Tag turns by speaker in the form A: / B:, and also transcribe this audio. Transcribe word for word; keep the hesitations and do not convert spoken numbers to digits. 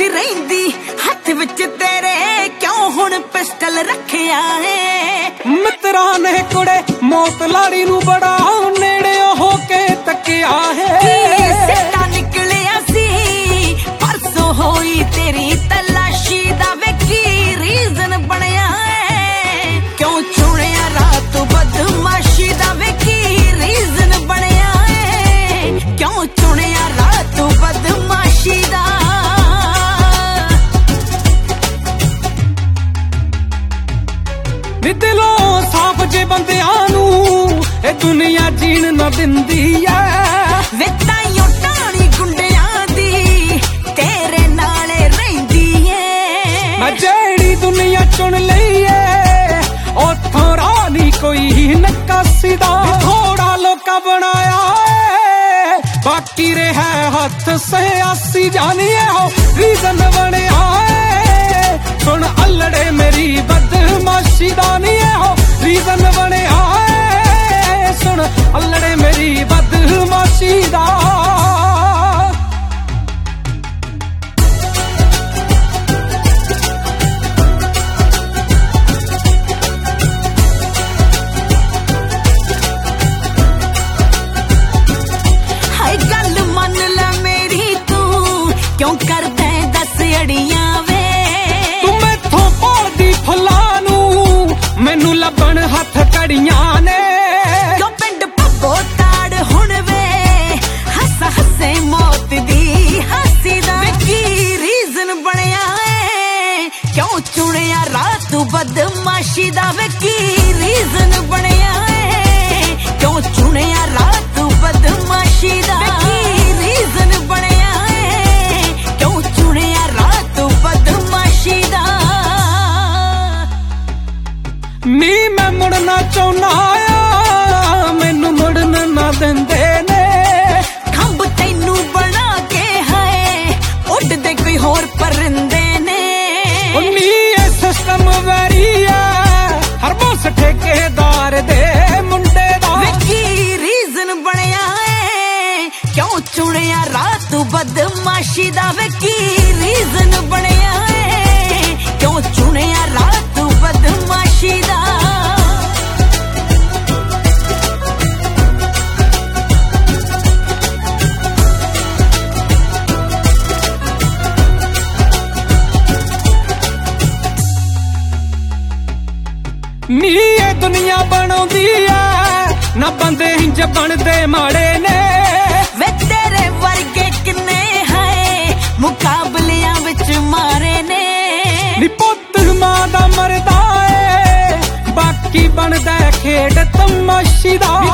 A: ਰਹਿੰਦੀ ਹੱਥ ਵਿੱਚ ਤੇਰੇ ਕਿਉਂ ਹੁਣ ਪਿਸਟਲ ਰੱਖਿਆ ਏ
B: ਮਿੱਤਰਾਂ ਨੇ ਕੁੜੇ ਮੌਤ ਲਾੜੀ ਨੂੰ ਬੜਾ ਨੇੜੇ ਹੋ ਕੇ ਤੱਕਿਆ ਹੈ
A: ਸਿੱਟਾ ਨਿਕਲਿਆ ਸੀ ਪਰਸੋਂ ਹੋਈ ਤੇਰੀ ਤਲਾਸ਼ੀ ਦਾ ਵੇ ਕੀ ਰੀਜ਼ਨ ਬਣਿਆ ਏ ਕਿਉਂ ਚੁਣਿਆ ਰਾਤ ਬਦਮਾਸ਼ੀ ਦਾ ਵੇ ਕੀ ਰੀਜ਼ਨ ਬਣਿਆ ਏ ਕਿਉਂ ਚੁਣਿਆ ਰਾਤ ਬਦਮਾਸ਼ੀ ਦਾ
B: ਨੀ ਦਿਲੋਂ ਸਾਫ ਜੇ ਬੰਦਿਆਂ ਨੂੰ ਇਹ ਦੁਨੀਆ ਜੀਣ ਨਾ ਦਿੰਦੀ ਐ
A: ਵੇ ਤਾਈਓ ਟਾਣੀ ਗੁੰਡਿਆਂ ਦੀ ਤੇਰੇ ਨਾਲੇ ਰਹਿੰਦੀ ਏ
B: ਮੈਂ ਜਿਹੜੀ ਦੁਨੀਆ ਚੁਣ ਲਈ ਏ ਉੱਥੋਂ ਰਾਹ ਨੀ ਕੋਈ ਨਕਾਸੀ ਦਾ ਥੋੜਾ ਲੋਕਾਂ ਬਣਾਇਆ ਏ ਬਾਕੀ ਰਿਹਾ ਹੱਥ ਸਿਆਸੀ ਜਾਣੀਏ ਹੋ ਰੀਜ਼ਨ ਬਣਿਆ ਏ ਸੁਣ ਅਲੜੇ ਮੇਰੀ ਬਦਮਾਸ਼ੀ ਦਾ ਨੀ ਹੋ ਰੀਜ਼ਨ ਬਣਿਆ ਏ ਸੁਣ ਅਲੜੇ ਮੇਰੀ ਬਦਮਾਸ਼ੀ ਦਾ
A: ਹਾਏ ਗੱਲ ਮੰਨ ਲੈ ਮੇਰੀ ਤੂੰ ਕਿਉਂ ਕਰਦਾ ਦੱਸ ਅੜੀਆਂ ਵੇ
B: ਤੂੰ ਮੈਥੋਂ ਭਾਲਦੀ ਫੁੱਲਾਂ ਨੂੰ ਮੈਨੂੰ ਲੱਭਣ ਹੱਥ ਕੜੀਆਂ ਨੇ
A: ਕਿਉਂ ਪਿੰਡ ਪੱਬੋ ਤਾੜ ਹੁਣ ਵੇ ਹੱਸ ਹੱਸੇ ਮੌਤ ਦੀ ਹਾਸੀ ਦਾ ਵੇ ਕੀ ਰੀਜ਼ਨ ਬਣਿਆ ਏ ਕਿਉਂ ਚੁਣਿਆ ਰਾਤ ਬਦਮਾਸ਼ੀ ਦਾ ਵੇ ਕੀ ਰੀਜ਼ਨ ਬਣਿਆ ਏ ਕਿਉਂ ਚੁਣਿਆ ਰਾਤ ਬਦਮਾਸ਼ੀ ਦਾ ਵੇ ਕੀ ਰੀਜ਼ਨ ਬਣਿਆ ਏ ਕਿਉਂ ਚੁਣਿਆ ਰਾਤ ਬਦਮਾਸ਼ੀ ਦਾ
B: ਨੀ ਮੈਂ ਮੁੜਨਾ ਚਾਹੁੰਦਾ ਆ ਮੈਨੂੰ ਮੁੜਨ ਨਾ ਦਿੰਦੇ ਨੇ
A: ਖੰਭ ਤੈਨੂੰ ਬਣਾ ਕੇ ਹਾਏ ਉੱਡਦੇ ਕੋਈ ਹੋਰ ਪਰਿੰਦੇ ਨੇ
B: ਉਹ ਨੀ ਇਹ ਸਿਸਟਮ ਵੈਰੀ ਆ ਹਰ ਬੋਸ ਠੇਕੇਦਾਰ ਦੇ ਮੁੰਡੇ ਦਾ
A: ਵੇ ਕੀ ਰੀਜ਼ਨ ਬਣਿਆ ਏ ਕਿਉਂ ਚੁਣਿਆ ਰਾਤ ਬਦਮਾਸ਼ੀ ਦਾ ਵੇ ਕੀ ਰੀਜ਼ਨ ਬਣਿਆ ਏ ਕਿਉਂ ਚੁਣਿਆ ਰਾਤ ਬਦਮਾਸ਼ੀ ਦਾ
B: ਨੀ ਇਹ ਦੁਨੀਆ ਬਣਾਉਂਦੀ ਐ ਨਾ ਬੰਦੇ ਇੰਜ ਬਣਦੇ ਮਾੜੇ ਨੇ
A: ਵੇ ਤੇਰੇ ਵਰਗੇ ਕਿੰਨੇ ਹੈ ਮੁਕਾਬਲਿਆਂ ਵਿੱਚ ਮਾਰੇ ਨੇ
B: ਨੀ ਪੁੱਤ ਮਾਂ ਦਾ ਮਰਦਾ ਏ ਬਾਕੀ ਬਣਦਾ ਖੇਡ ਤਮਾਸ਼ੀ ਦਾ